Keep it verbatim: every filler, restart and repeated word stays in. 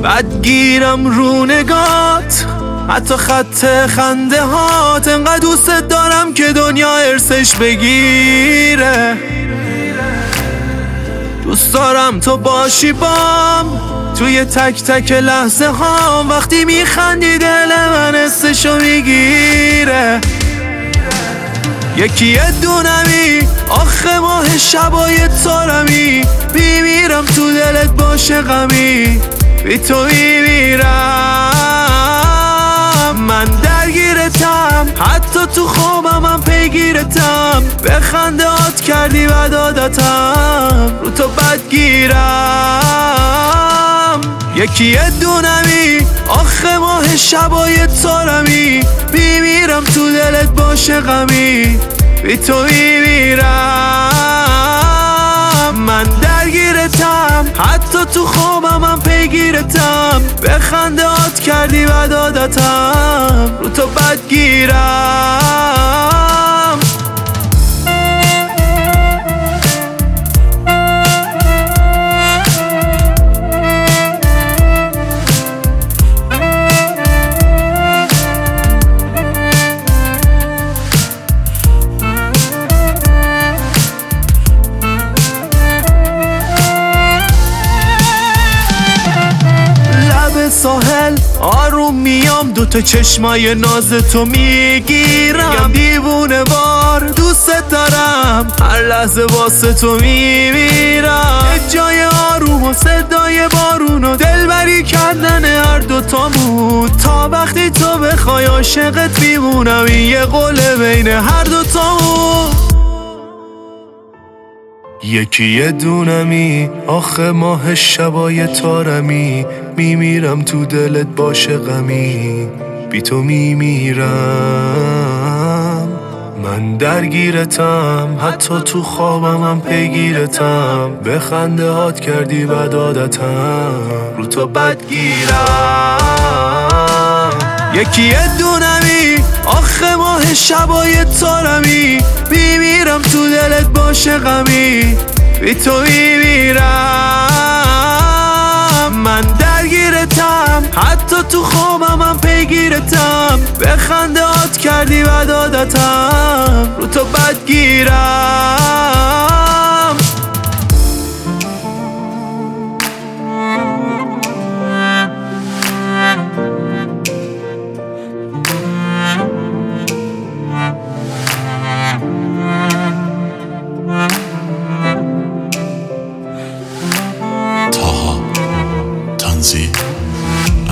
بدگیرم رو نگات، حتی خط خنده هات. انقدر دوست دارم که دنیا ارسش بگیره. دوست دارم تو باشی بام توی تک تک لحظه ها. وقتی میخندی دل من حسشو میگیره. یکی یه دونمی آخه ماه شبای تارمی. میمیرم تو دلت باشه غمی، بی تو میمیرم. من درگیرتم، حتی تو خوابم من پیگیرتم. به خنده هات کردی بد عادتم، رو تو بدگیرم. یکی یه دونمی آخه ماه شبای تارمی. میمیرم تو دلت باشه غمی، بی تو میمیرم. من درگیرتم، حتی تو خوابم من پیگیرتم. به خنده هات کردی بد عادتم، رو تو بدگیرم. ساحل آروم میام، دوتا چشمای ناز تو میگیرم. دیوونه وار دوست دارم، هر لحظه واسه تو میمیرم. یه جای آروم و صدای بارون و دلبری کردن هر دوتامون. تا وقتی تو بخوای عاشقت میمونم، این یه قوله بین هر دوتامون. یکی یه دونمی آخه ماه شبای تارمی. میمیرم تو دلت باشه غمی، بی تو میمیرم. من درگیرتم، حتی تو خوابم من پیگیرتم. به خنده هات کردی بد عادتم، رو تو بدگیرم. یکی یه دونمی آخه ماه شبای تارمی. میمیرم تو دلت باشه غمی، بی تو میمیرم. من درگیرتم، حتی تو خوابم من پیگیرتم. به خنده هات کردی بد عادتم، رو تو بدگیرم. تاها تنزی